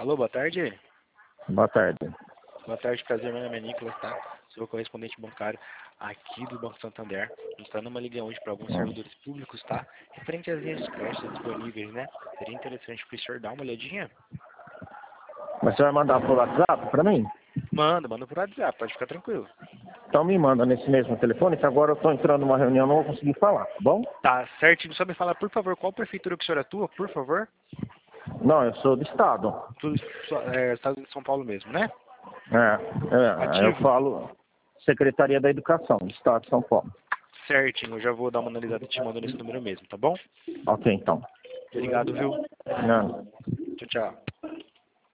Alô, boa tarde. Boa tarde. Boa tarde, prazer, meu nome é Nicolas, tá? Sou o correspondente bancário aqui do Banco Santander. A gente está numa liga hoje para alguns servidores públicos, tá? Referente às linhas de crédito disponíveis, né? Seria interessante para o senhor dar uma olhadinha? Mas você vai mandar por WhatsApp para mim? Manda por WhatsApp, pode ficar tranquilo. Então me manda nesse mesmo telefone, que agora eu estou entrando numa reunião, não vou conseguir falar, tá bom? Tá certinho, só me falar, por favor, qual prefeitura que o senhor atua, por favor? Não, eu sou do Estado. Tudo, Estado de São Paulo mesmo, né? Eu Ativo? falo Secretaria da Educação, do Estado de São Paulo. Certinho, eu já vou dar uma analisada e te mando nesse número mesmo, tá bom? Ok, então. Obrigado, viu? Não. Tchau, tchau.